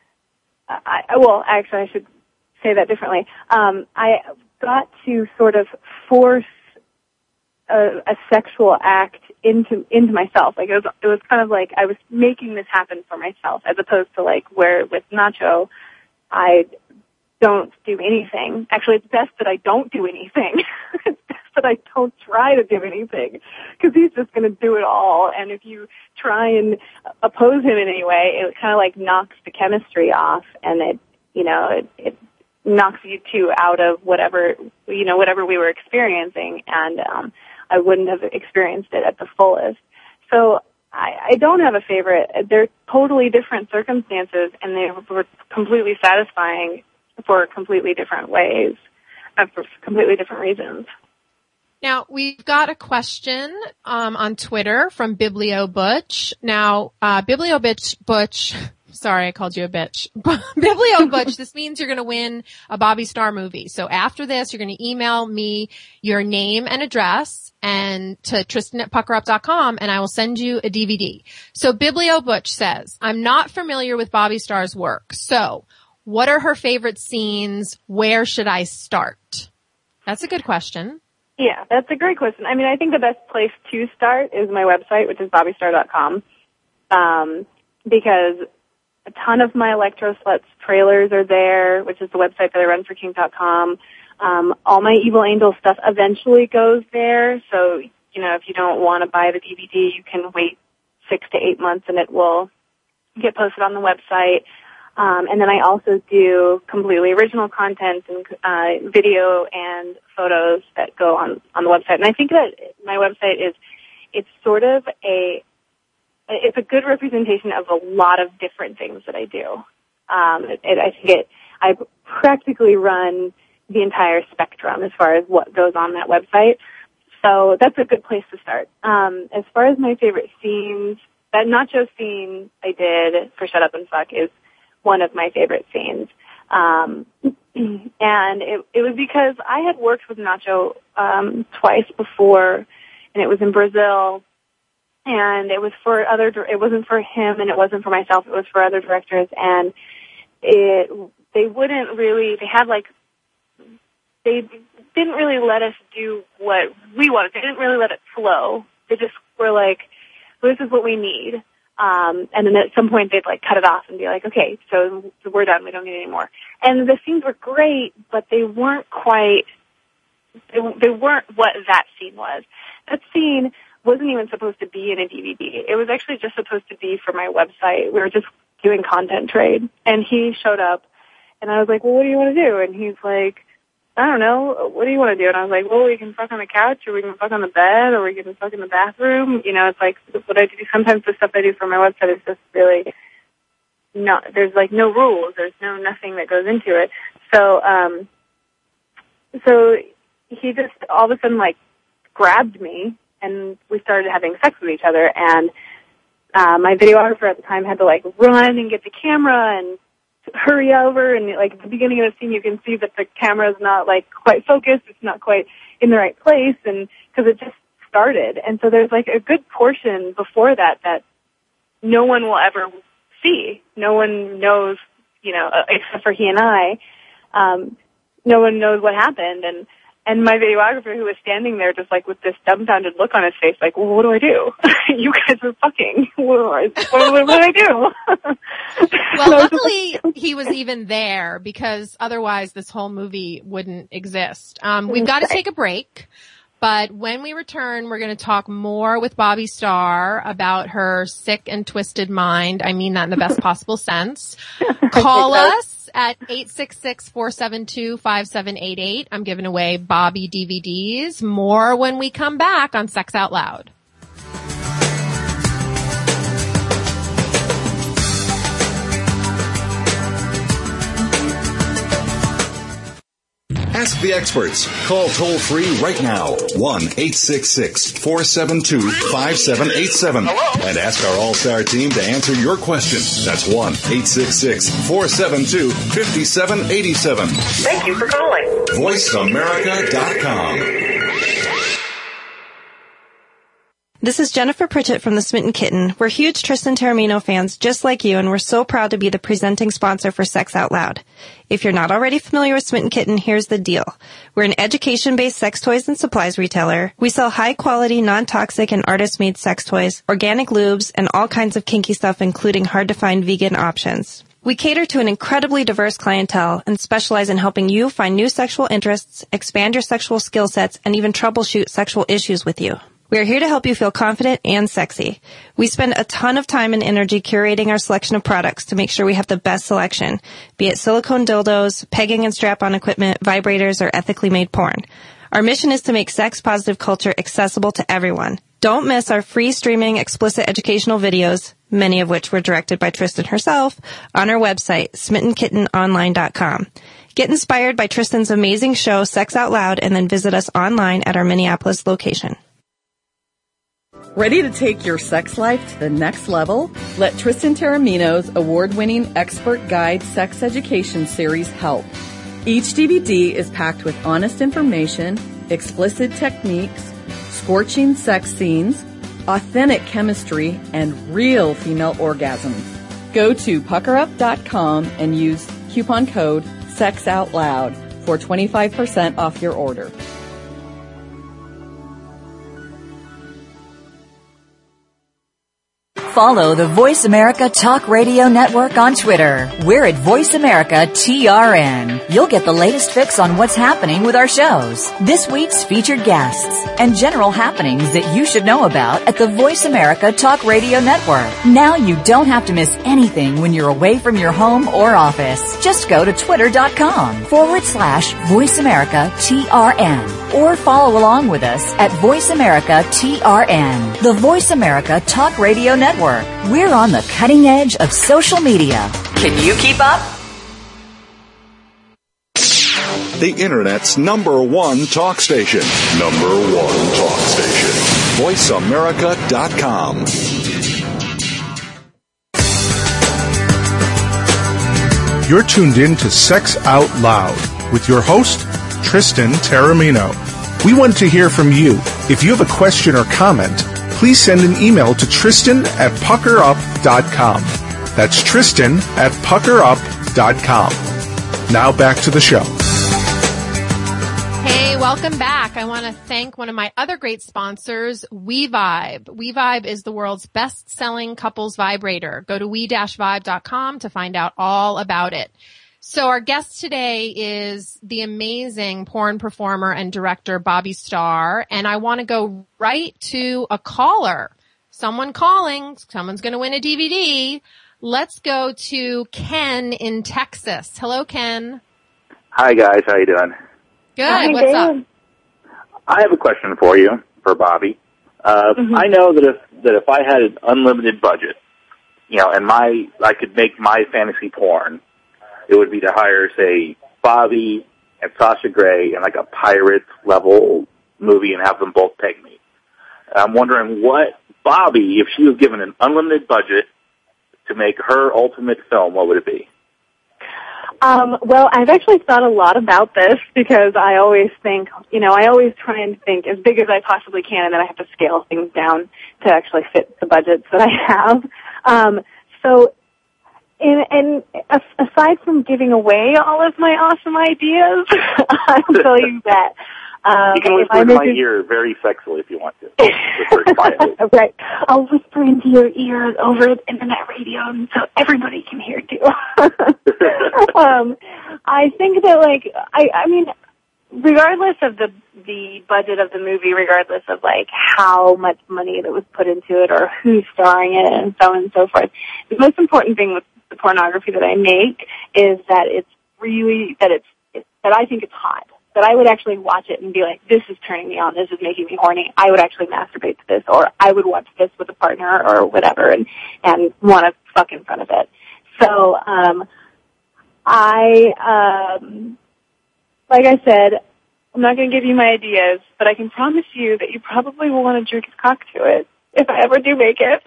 I, well, actually, I should say that differently. Um, I got to sort of force a, a sexual act into into myself. Like, it was, it was kind of like I was making this happen for myself, as opposed to, like, where with Nacho, I don't do anything. Actually, it's best that I don't do anything. It's best that I don't try to do anything, because he's just going to do it all. And if you try and oppose him in any way, it kind of like knocks the chemistry off, and it, you know, it, it knocks you two out of whatever, you know, whatever we were experiencing. And um, I wouldn't have experienced it at the fullest. So I, I don't have a favorite. They're totally different circumstances, and they were completely satisfying for completely different ways, uh, for completely different reasons. Now, we've got a question um, on Twitter from Biblio Butch. Now, uh, Biblio Butch, Butch, sorry, I called you a bitch. Biblio Butch, this means you're going to win a Bobby Star movie. So after this, you're going to email me your name and address and to Tristan at pucker up dot com, and I will send you a D V D. So Biblio Butch says, I'm not familiar with Bobby Star's work. So what are her favorite scenes? Where should I start? That's a good question. Yeah, that's a great question. I mean, I think the best place to start is my website, which is bobby star dot com, um, because a ton of my Electro Sluts trailers are there, which is the website that I run for kink dot com. Um, all my Evil Angel stuff eventually goes there, so, you know, if you don't want to buy the D V D, you can wait six to eight months and it will get posted on the website. Um, and then I also do completely original content and uh, video and photos that go on, on the website. And I think that my website is, it's sort of a, it's a good representation of a lot of different things that I do. Um, it, it, I think it, I practically run the entire spectrum as far as what goes on that website. So that's a good place to start. Um, as far as my favorite scenes, that nacho scene I did for Shut Up and Fuck is one of my favorite scenes. Um, and it, it was because I had worked with Nacho um, twice before, and it was in Brazil, and it was for other, it wasn't for him and it wasn't for myself, it was for other directors, and it, they wouldn't really, they had like, they didn't really let us do what we wanted. They didn't really let it flow. They just were like, this is what we need. Um, and then at some point they'd like cut it off and be like, okay, so we're done. We don't need any more. And the scenes were great, but they weren't quite, they, they weren't what that scene was. That scene wasn't even supposed to be in a D V D. It was actually just supposed to be for my website. We were just doing content trade. And he showed up and I was like, well, what do you want to do? And he's like, I don't know, what do you want to do? And I was like, well, we can fuck on the couch, or we can fuck on the bed, or we can fuck in the bathroom. You know, it's like what I do. Sometimes the stuff I do for my website is just really not, there's like no rules. There's no, nothing that goes into it. So, um, so he just all of a sudden like grabbed me and we started having sex with each other. And, uh, my videographer at the time had to like run and get the camera and hurry over, and like at the beginning of the scene you can see that the camera is not like quite focused, it's not quite in the right place, and because it just started. And so there's like a good portion before that that no one will ever see. No one knows, you know, except for he and I, um, no one knows what happened. And And my videographer, who was standing there just like with this dumbfounded look on his face, like, well, what do I do? You guys are fucking. What, what, what do I do? Well, luckily he was even there, because otherwise this whole movie wouldn't exist. Um, we've got to take a break, but when we return, we're going to talk more with Bobby Star about her sick and twisted mind. I mean that in the best possible sense. Call us at eight six six, four seven two, five seven eight eight. I'm giving away Bobby D V Ds. More when we come back on Sex Out Loud. Ask the experts. Call toll free right now. one eight six six, four seven two, five seven eight seven. And ask our All-Star team to answer your question. That's one eight six six, four seven two, five seven eight seven. Thank you for calling. voice america dot com. This is Jennifer Pritchett from The Smitten Kitten. We're huge Tristan Taormino fans just like you, and we're so proud to be the presenting sponsor for Sex Out Loud. If you're not already familiar with Smitten Kitten, here's the deal. We're an education-based sex toys and supplies retailer. We sell high-quality, non-toxic, and artist-made sex toys, organic lubes, and all kinds of kinky stuff, including hard-to-find vegan options. We cater to an incredibly diverse clientele and specialize in helping you find new sexual interests, expand your sexual skill sets, and even troubleshoot sexual issues with you. We are here to help you feel confident and sexy. We spend a ton of time and energy curating our selection of products to make sure we have the best selection, be it silicone dildos, pegging and strap-on equipment, vibrators, or ethically made porn. Our mission is to make sex-positive culture accessible to everyone. Don't miss our free streaming explicit educational videos, many of which were directed by Tristan herself, on our website, smitten kitten online dot com. Get inspired by Tristan's amazing show, Sex Out Loud, and then visit us online at our Minneapolis location. Ready to take your sex life to the next level? Let Tristan Taormino's award-winning expert guide sex education series help. Each D V D is packed with honest information, explicit techniques, scorching sex scenes, authentic chemistry, and real female orgasms. Go to pucker up dot com and use coupon code SEXOUTLOUD for twenty-five percent off your order. Follow the Voice America Talk Radio Network on Twitter. We're at Voice America T R N. You'll get the latest fix on what's happening with our shows, this week's featured guests, and general happenings that you should know about at the Voice America Talk Radio Network. Now you don't have to miss anything when you're away from your home or office. Just go to twitter.com forward slash Voice America T R N or follow along with us at Voice America T R N, the Voice America Talk Radio Network. We're on the cutting edge of social media. Can you keep up? The Internet's number one talk station. Number one talk station. voice america dot com. You're tuned in to Sex Out Loud with your host, Tristan Taormino. We want to hear from you. If you have a question or comment, please send an email to Tristan at pucker up dot com. That's Tristan at pucker up dot com. Now back to the show. Hey, welcome back. I want to thank one of my other great sponsors, WeVibe. WeVibe is the world's best-selling couples vibrator. Go to we dash vibe dot com to find out all about it. So our guest today is the amazing porn performer and director Bobby Starr, and I want to go right to a caller. Someone calling. Someone's going to win a D V D. Let's go to Ken in Texas. Hello, Ken. Hi, guys. How you doing? Good. Hi, What's Dave. up? I have a question for you, for Bobby. Uh, Mm-hmm. I know that if that if I had an unlimited budget, you know, and my I could make my fantasy porn, it would be to hire, say, Bobby and Sasha Grey in like a Pirates level movie and have them both peg me. I'm wondering what Bobby, if she was given an unlimited budget to make her ultimate film, what would it be? Um, well, I've actually thought a lot about this because I always think, you know, I always try and think as big as I possibly can, and then I have to scale things down to actually fit the budgets that I have. Um, so, and, and aside from giving away all of my awesome ideas, I'll tell you that. Um, you can whisper in my ear very sexually if you want to. Whisper quietly. Right. I'll whisper into your ear over internet radio so everybody can hear too. um, I think that like, I, I mean, regardless of the, the budget of the movie, regardless of like how much money that was put into it or who's starring in it and so on and so forth, the most important thing with the pornography that I make is that it's really, that it's, it's that I think it's hot. That I would actually watch it and be like, this is turning me on, this is making me horny. I would actually masturbate to this, or I would watch this with a partner or whatever and, and want to fuck in front of it. So, um, I, um, like I said, I'm not going to give you my ideas, but I can promise you that you probably will want to jerk his cock to it if I ever do make it.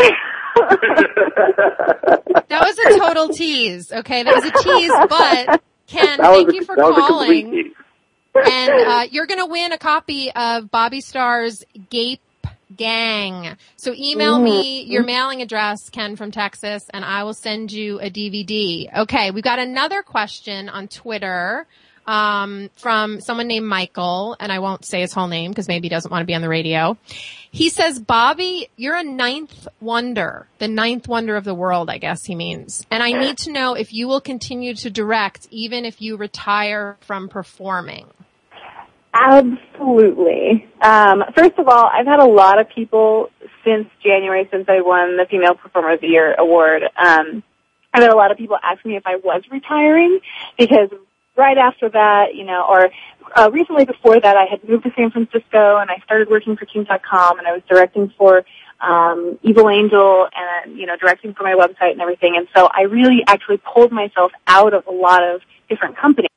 That was a total tease, okay? That was a tease, but Ken, That was thank a- you for that was a complete calling. tease. And uh, you're going to win a copy of Bobby Starr's Gape Gang. So email me your mailing address, Ken from Texas, and I will send you a D V D. Okay, we've got another question on Twitter um, from someone named Michael, and I won't say his whole name because maybe he doesn't want to be on the radio. He says, Bobby, you're a ninth wonder, the ninth wonder of the world, I guess he means. And I need to know if you will continue to direct even if you retire from performing. Absolutely. Um, first of all, I've had a lot of people since January, since I won the Female Performer of the Year award. Um, I've had a lot of people ask me if I was retiring because right after that, you know, or uh, recently before that, I had moved to San Francisco and I started working for Kink dot com, and I was directing for um, Evil Angel and, you know, directing for my website and everything. And so I really actually pulled myself out of a lot of different companies,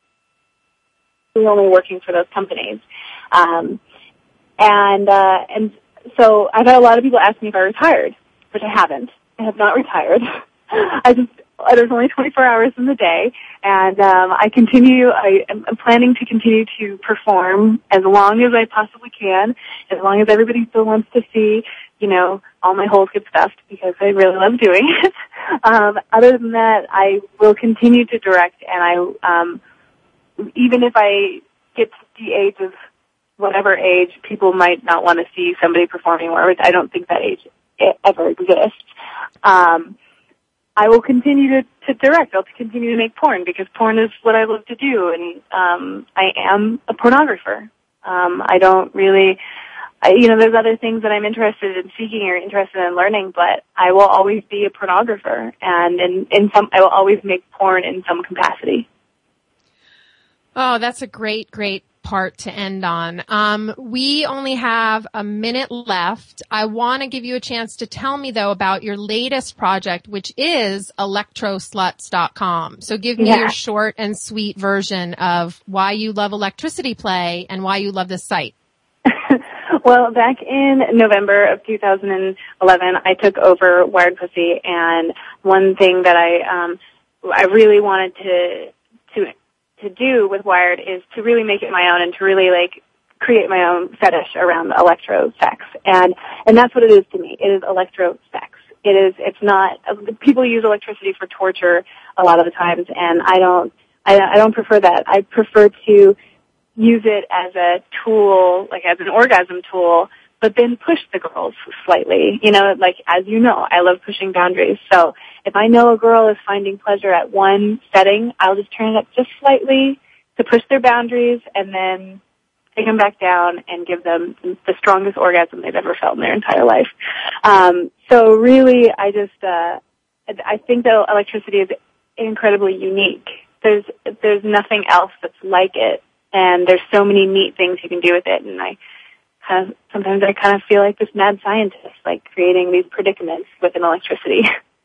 only working for those companies. Um, and uh, and so I've had a lot of people ask me if I retired, which I haven't. I have not retired. I just there's only twenty-four hours in the day, and um, I continue. I am planning to continue to perform as long as I possibly can, as long as everybody still wants to see, you know, all my holes get stuffed, because I really love doing it. um, other than that, I will continue to direct, and I um, even if I get to the age of whatever age, people might not want to see somebody performing, or I don't think that age ever exists. Um, I will continue to, to direct. I'll continue to make porn, because porn is what I love to do, and um, I am a pornographer. Um, I don't really, I, you know, there's other things that I'm interested in seeking or interested in learning, but I will always be a pornographer, and in, in some, I will always make porn in some capacity. Oh, that's a great, great part to end on. Um, we only have a minute left. I want to give you a chance to tell me, though, about your latest project, which is electro sluts dot com. So give me yeah. your short and sweet version of why you love electricity play and why you love this site. Well, back in November of two thousand eleven, I took over Wired Pussy, and one thing that I um, I really wanted to to to do with Wired is to really make it my own, and to really like create my own fetish around electro sex. And, and that's what it is to me. It is electro sex. It is, it's not, people use electricity for torture a lot of the times, and I don't, I, I don't prefer that. I prefer to use it as a tool, like as an orgasm tool, but then push the girls slightly. You know, like, as you know, I love pushing boundaries. So if I know a girl is finding pleasure at one setting, I'll just turn it up just slightly to push their boundaries, and then take them back down and give them the strongest orgasm they've ever felt in their entire life. Um, so really, I just, uh, I think that electricity is incredibly unique. There's, there's nothing else that's like it, and there's so many neat things you can do with it, and I, Uh, sometimes I kind of feel like this mad scientist, like creating these predicaments with an electricity.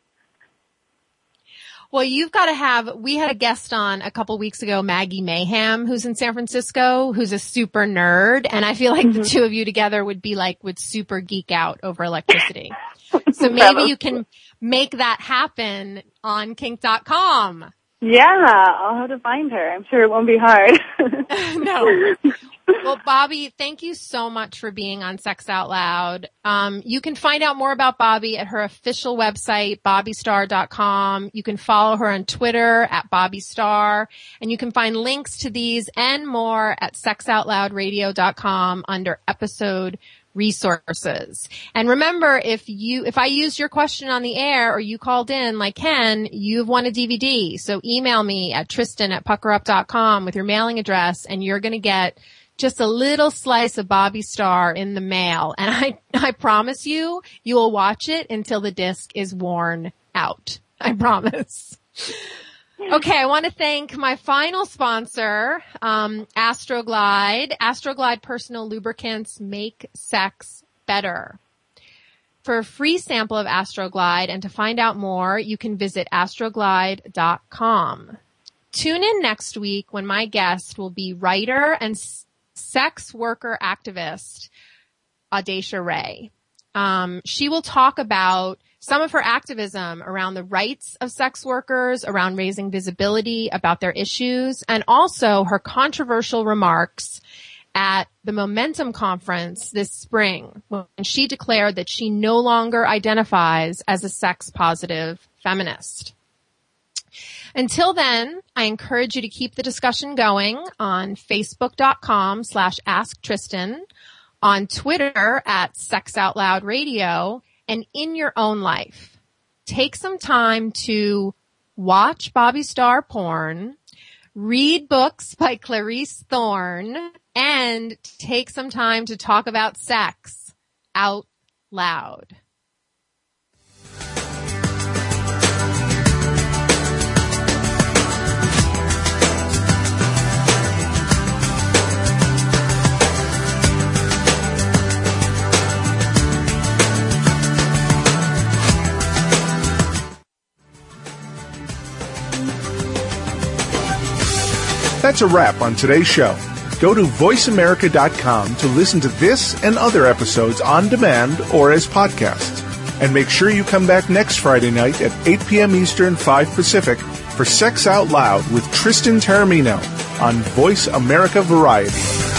Well, you've got to have, we had a guest on a couple weeks ago, Maggie Mayhem, who's in San Francisco, who's a super nerd. And I feel like mm-hmm. the two of you together would be like, would super geek out over electricity. So maybe you can make that happen on kink dot com. Yeah, I'll have to find her. I'm sure it won't be hard. No. Well, Bobbi, thank you so much for being on Sex Out Loud. Um, you can find out more about Bobbi at her official website, bobbi star dot com. You can follow her on Twitter at bobbystar, and you can find links to these and more at sex out loud radio dot com under episode resources. And remember, if you, if I used your question on the air or you called in like Ken, you've won a D V D. So email me at Tristan at pucker up dot com with your mailing address, and you're going to get just a little slice of Bobbi Star in the mail. And I, I promise you, you will watch it until the disc is worn out. I promise. Okay, I want to thank my final sponsor, um, Astroglide. Astroglide personal lubricants make sex better. For a free sample of Astroglide and to find out more, you can visit astroglide dot com. Tune in next week when my guest will be writer and sex worker activist Audacia Ray. Um, she will talk about some of her activism around the rights of sex workers, around raising visibility about their issues, and also her controversial remarks at the Momentum Conference this spring when she declared that she no longer identifies as a sex-positive feminist. Until then, I encourage you to keep the discussion going on facebook dot com slash ask Tristan, on Twitter at Sex Out Loud Radio, and in your own life. Take some time to watch Bobbi Star porn, read books by Clarice Thorne, and take some time to talk about sex out loud. That's a wrap on today's show. Go to voice america dot com to listen to this and other episodes on demand or as podcasts. And make sure you come back next Friday night at eight p.m. Eastern, five Pacific for Sex Out Loud with Tristan Taormino on Voice America Variety.